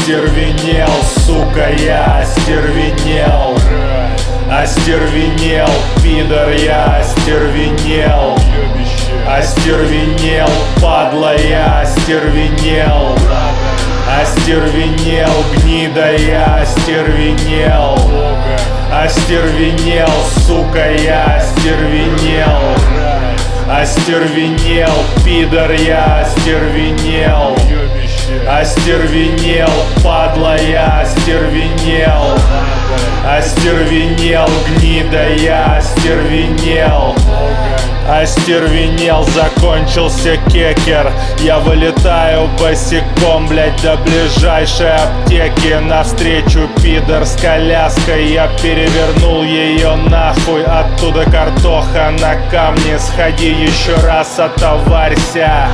остервенел, сука, я остервенел. Остервенел, пидор, я остервенел. Остервенел, падла, я остервенел. Остервенел, гнида, я остервенел. Остервенел, сука, я остервенел. Остервенел, пидор, я остервенел. Остервенел, падла, я остервенел. Остервенел, гнида, я остервенел. Остервенел, закончился кекер. Я вылетаю босиком, блять, до ближайшей аптеки. Навстречу пидор с коляской. Я перевернул ее нахуй. Оттуда картоха на камне. Сходи еще раз, отоварься.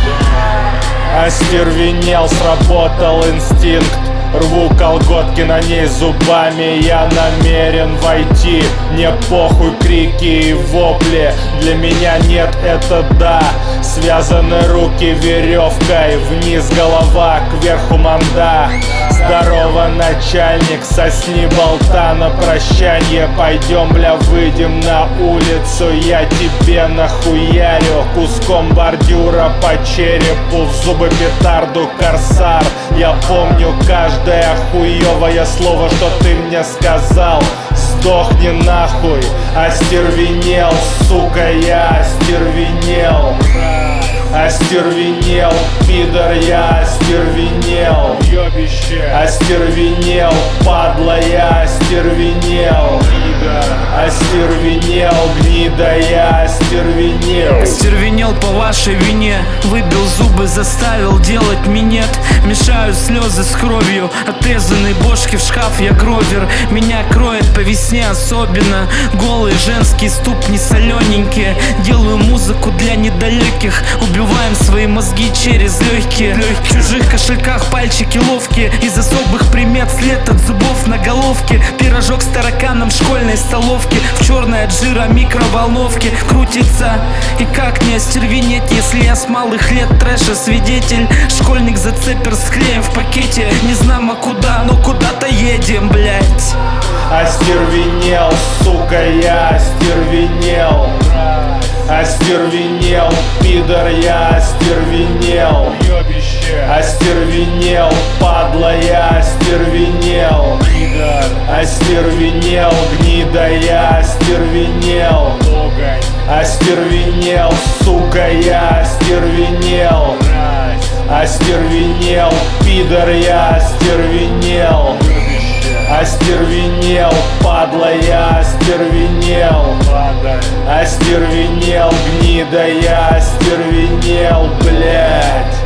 Остервенел, сработал инстинкт. Рву колготки, на ней зубами. Я намерен войти. Мне похуй крики и вопли. Для меня нет, это да. Связаны руки веревкой. Вниз голова, кверху манда. Здорово, начальник, сосни болта на прощанье. Пойдем, бля, выйдем на улицу. Я тебе нахуярю куском бордюра по черепу. В зубы петарду, корсар. Я помню каждое хуевое слово, что ты мне сказал. Сдохни нахуй, остервенел, сука, я остервенел. Остервенел, пидор, я остервенел. Остервенел, падла, я остервенел. Остервенел, гнида, я остервенел. Остервенел по вашей вине. Выбил зубы, заставил делать минет. Мешаю слезы с кровью. Отрезанные бошки в шкаф, я гровер. Меня кроет по весне особенно. Голые женские ступни солененькие. Делаю музыку для недалеких. Убиваем свои мозги через легкие. В чужих кошельках пальчики ловкие. Из особых примет след от зубов на головке. Пирожок с тараканом в школьной столовке. В черной от жира микроволновке крутится. И как не остервенеть, если я с малых лет трэша свидетель. Школьник зацепер с клеем в пакете. Не знамо куда, но куда-то едем, блять. Остервенел, сука, я остервенел. Остервенел, пидор, я остервенел. Остервенел, падла, я остервенел. Остервенел, гнида, я остервенел. Остервенел, сука, я остервенел. Остервенел, пидор, я остервенел. Остервенел, падла, я остервенел. Остервенел, гнида, я остервенел, блять.